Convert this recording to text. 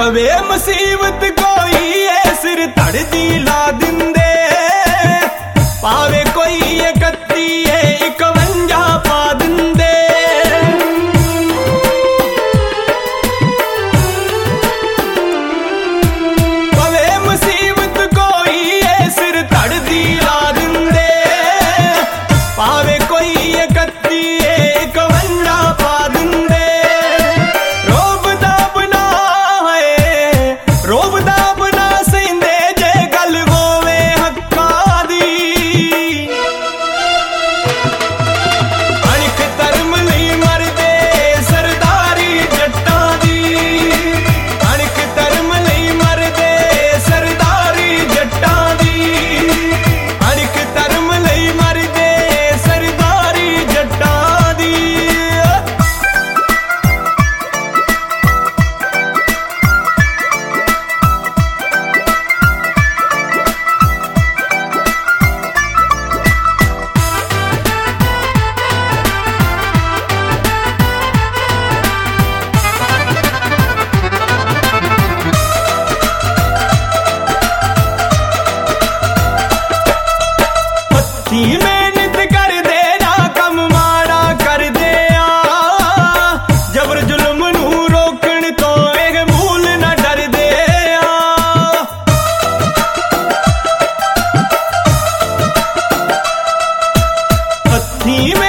ਪਵੇ ਮੁਸੀਬਤ ਕੋਈ ਏ ਸਿਰ ਧੜ ਦੀ ਲਾ ਦਿੰਦੇ, ਪਾਵੇ ਕੋਈ 31 ਏ 51 ਪਾ ਦਿੰਦੇ। ਪਵੇ ਮੁਸੀਬਤ ਕੋਈ ਏ ਸਿਰ ਧੜ ਦੀ ਲਾ ਦਿੰਦੇ, ਪਾਵੇ ਕੋਈ 31 ਏ 51 ਪਾ ਦਿੰਦੇ। ਰੋਬ ਦਾ ਬਣਾ ਹੈ, ਰੋਬ ਦਾ ਬਣਾ ਸਹਿੰਦੇ ਜੇ ਗੱਲ ਹੋਵੇ ਹੱਕਾਂ ਦੀ। ਅਣਖ ਧਰਮ ਲਈ ਮਰਦੇ ਸਰਦਾਰੀ ਜੱਟਾਂ ਦੀ, ਅਣਖ ਧਰਮ ਲਈ ਮਰਦੇ ਸਰਦਾਰੀ ਜੱਟਾਂ ਦੀ, ਅਣਖ ਧਰਮ ਲਈ ਮਰਦੇ ਸਰਦਾਰੀ ਜੱਟਾਂ ਦੀ। ਹੱਥੀਂ ਮਿਹਨਤ ਕਰਦੇ ਨਾ ਕੰਮ ਮਾੜਾ ਕਰਦੇ ਆ, ਜਬਰ ਜ਼ੁਲਮ ਨੂੰ ਰੋਕਣ ਤੋਂ ਇਹ ਮੂਲ ਨਾ ਡਰਦੇ ਆ। ਹੱਥੀਂ